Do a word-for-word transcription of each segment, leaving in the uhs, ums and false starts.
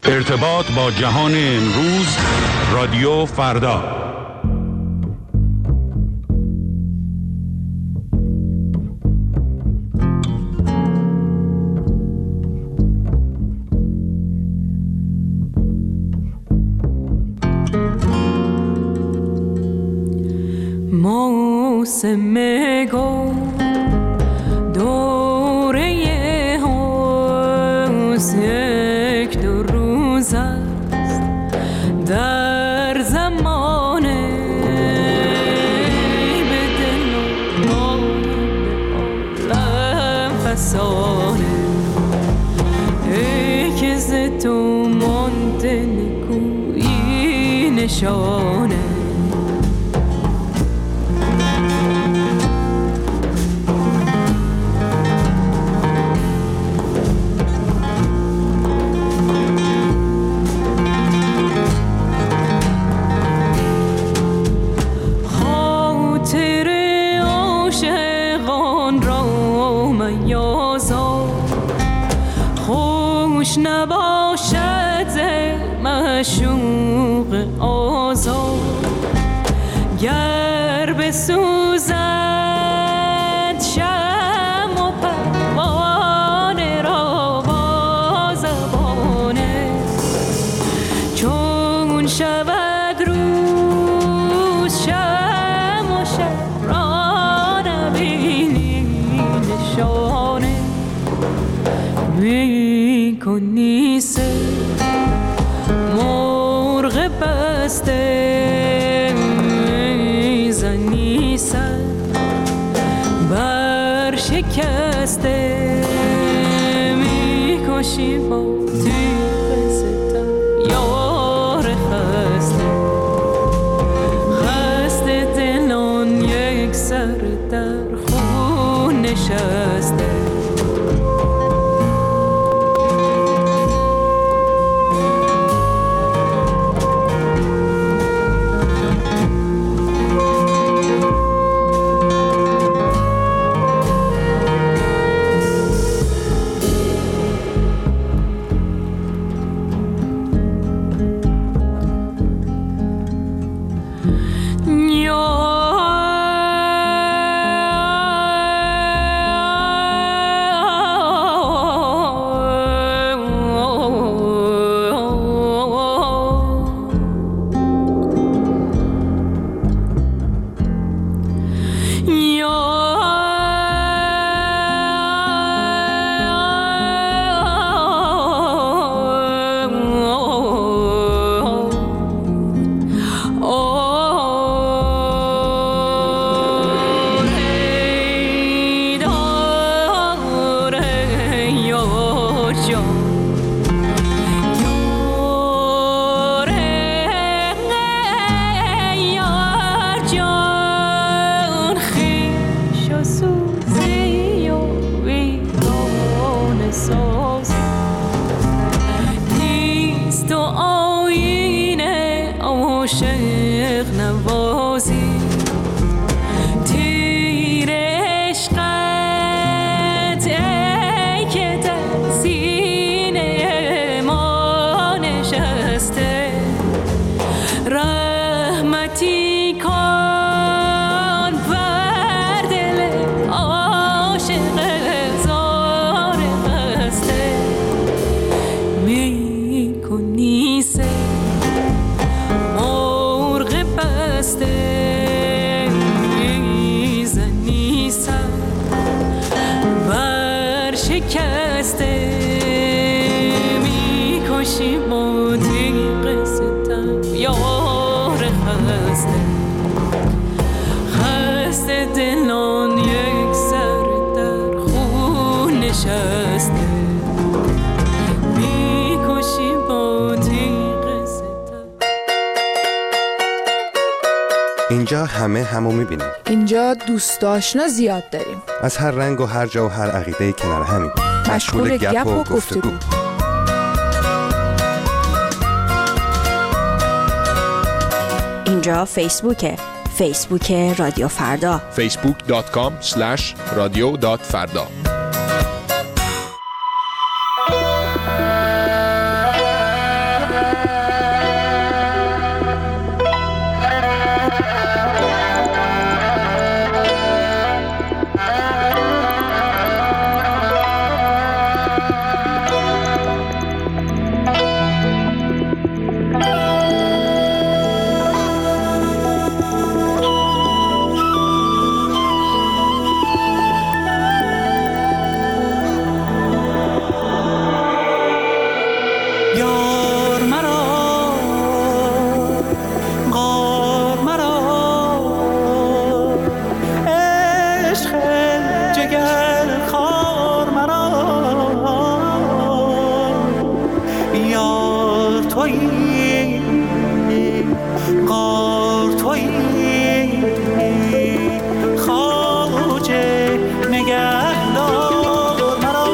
ارتباط با جهان امروز، رادیو فردا. موسم گل دوره حوض یک دو روز است در زمانه به دل و عالم فسانه ای که ز تو مانده نکویی نشانه نباشد معشوق آزاد گر بسوزد شمع و پروانه را با زبانه چون شود روز شمع و شب را نبینی نشانه می کنی سه مرغ بسته زنی سر بر شکسته می کشی با تیغ ستم یار خسته خسته دلان یک سر در خون نشسته اینجا همه همو میبینیم. اینجا دوست آشنا زیاد داریم. از هر رنگ و هر جا و هر عقیده کنار همیم. مشغول گپ و گفتگو. اینجا فیسبوکه. فیسبوک رادیو فردا. فیسبوک دات کام اسلش رادیو دات فردا. تویی غار تویی خواجه نگهدار مرا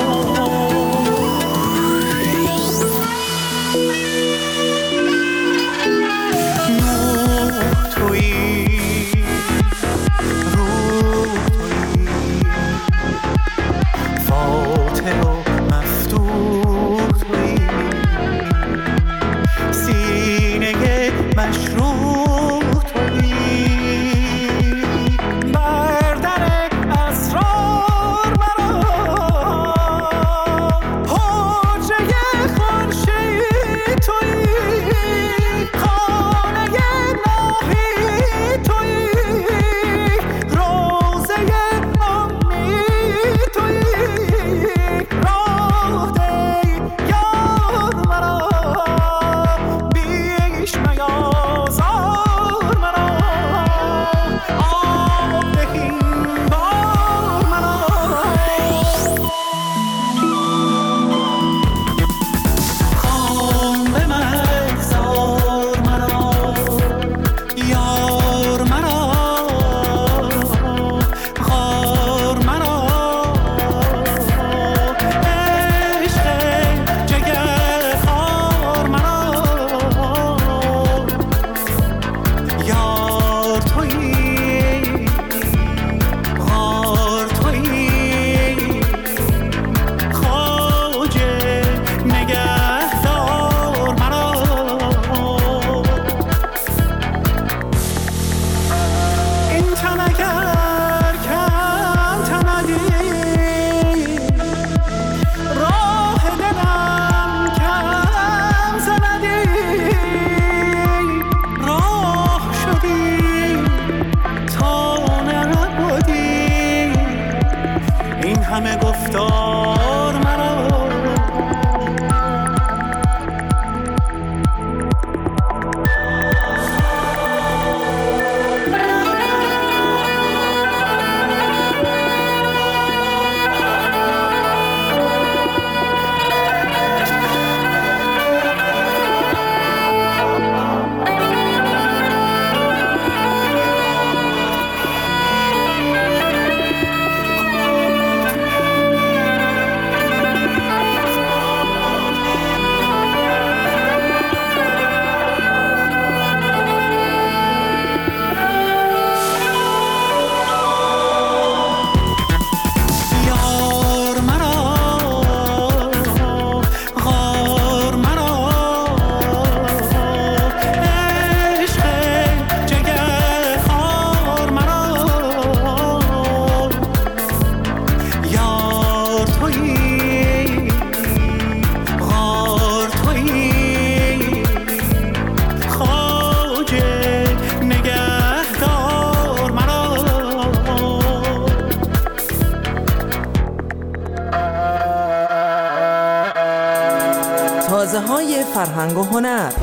نور تویی روح تویی فاتح و مفتوح تویی سینه مشروع تویی بر در اسرار مرا حجره خورشید تویی خانه ناهی تویی روزه امید تویی راه ده یار مرا بیش میازار مرا آب دهین بار مرا خام به مگذار مرا یار مرا غار مرا عشق جگرخوار مرا یار تویی غار تویی خواجه نگهدار مرا این تن اگر کم تندی راه دلم کم زندی راه شدی تا نبودی این همه گفتار مرا یار مرا غار مرا عشق جگرخوار مرا یار تویی غار تویی خواجه نگهدار مرا تازه های فرهنگ و هنر.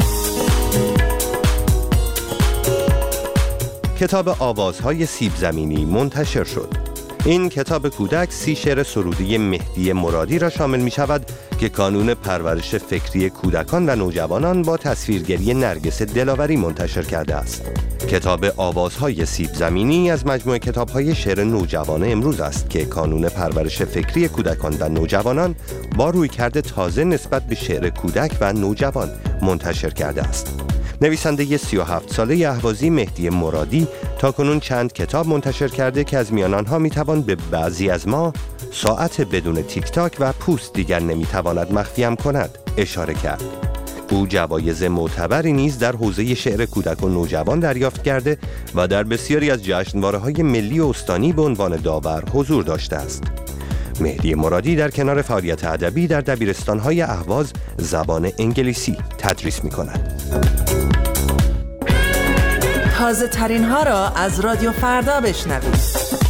کتاب آوازهای سیب زمینی منتشر شد. این کتاب کودک سی شعر سرودی مهدی مرادی را شامل می شود که کانون پرورش فکری کودکان و نوجوانان با تصویرگری نرگس دلاوری منتشر کرده است. کتاب آوازهای سیب زمینی از مجموعه کتاب‌های شعر نوجوان امروز است که کانون پرورش فکری کودکان و نوجوانان با رویکرد تازه نسبت به شعر کودک و نوجوان منتشر کرده است. نویسنده سی و هفت ساله اهوازی مهدی مرادی تاکنون چند کتاب منتشر کرده که از میان آنها میتوان به بعضی از ما ساعت بدون تیک تاک و پوست دیگر نمیتواند مخفیم کند اشاره کرد. او جوایز معتبری نیز در حوزه شعر کودک و نوجوان دریافت کرده و در بسیاری از جشنواره‌های ملی و استانی به عنوان داور حضور داشته است. مهدی مرادی در کنار فعالیت ادبی در دبیرستان‌های اهواز زبان انگلیسی تدریس می‌کند. تازه ترین ها را از رادیو فردا بشنوید.